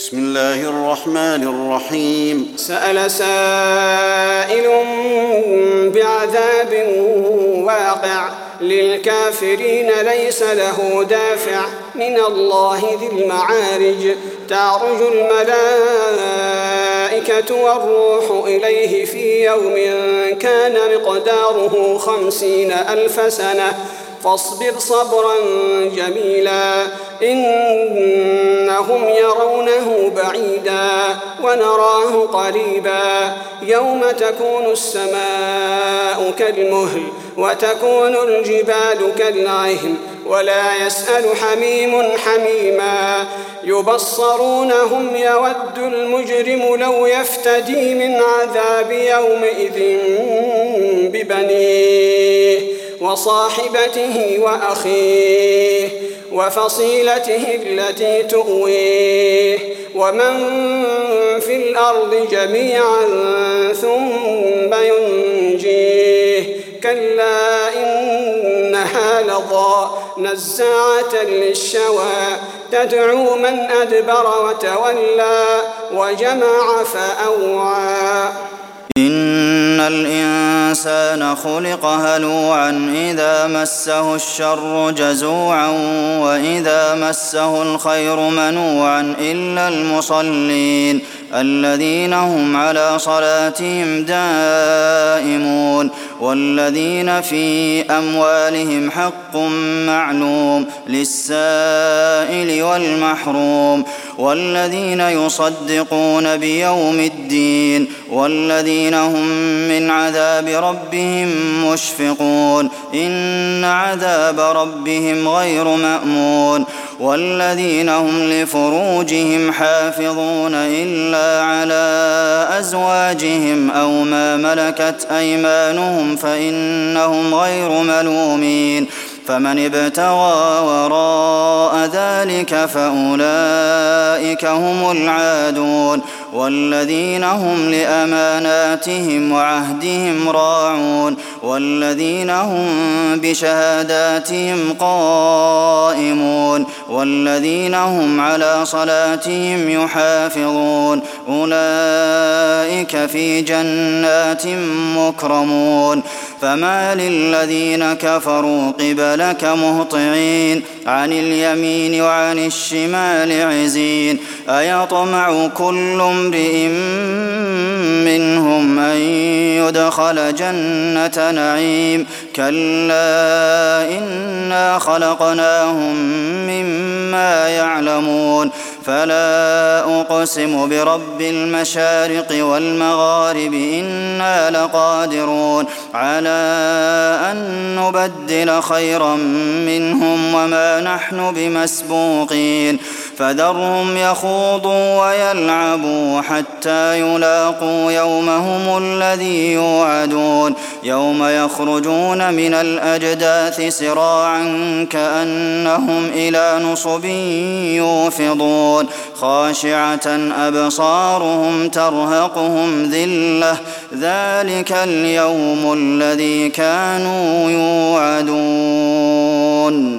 بسم الله الرحمن الرحيم سأل سائل بعذاب واقع للكافرين ليس له دافع من الله ذي المعارج تعرج الملائكة والروح إليه في يوم كان مقداره 50,000 سنة فاصبر صبرا جميلا إنهم يرونه بعيدا ونراه قريبا يوم تكون السماء كالمهل وتكون الجبال كالعهن ولا يسأل حميم حميما يبصرونهم يود المجرم لو يفتدي من عذاب يومئذ ببنيه وصاحبته وأخيه وفصيلته التي تؤويه ومن في الأرض جميعا ثم ينجيه كلا إنها لظى نزاعة للشوى تدعو من أدبر وتولى وجمع فأوعى إن الإنسان خلق هلوعا إذا مسه الشر جزوعا وإذا مسه الخير منوعا إلا المصلين الذين هم على صلاتهم دائمون والذين في أموالهم حق معلوم للسائل والمحروم والذين يصدقون بيوم الدين والذين هم من عذاب ربهم مشفقون إن عذاب ربهم غير مأمون والذين هم لفروجهم حافظون إلا على أزواجهم أو ما ملكت أيمانهم فإنهم غير ملومين فمن ابتغى وراء ذلك فأولئك هم العادون والذين هم لأماناتهم وعهدهم راعون والذين هم بشهاداتهم قائمون والذين هم على صلاتهم يحافظون أولئك في جنات مكرمون فما للذين كفروا قبلك مهطعين عن اليمين وعن الشمال عزين أيطمع كل امرئ منهم أن يدخل جنة نعيم كلا إنا خلقناهم مما يعلمون فلا أقسم برب المشارق والمغارب إنا لقادرون على أن نبدل خيرا منهم وما نحن بمسبوقين فذرهم يخوضوا ويلعبوا حتى يلاقوا يومهم الذي يوعدون يوم يخرجون من الأجداث سراعا كأنهم إلى نصب يوفضون خاشعة أبصارهم ترهقهم ذلة ذلك اليوم الذي كانوا يوعدون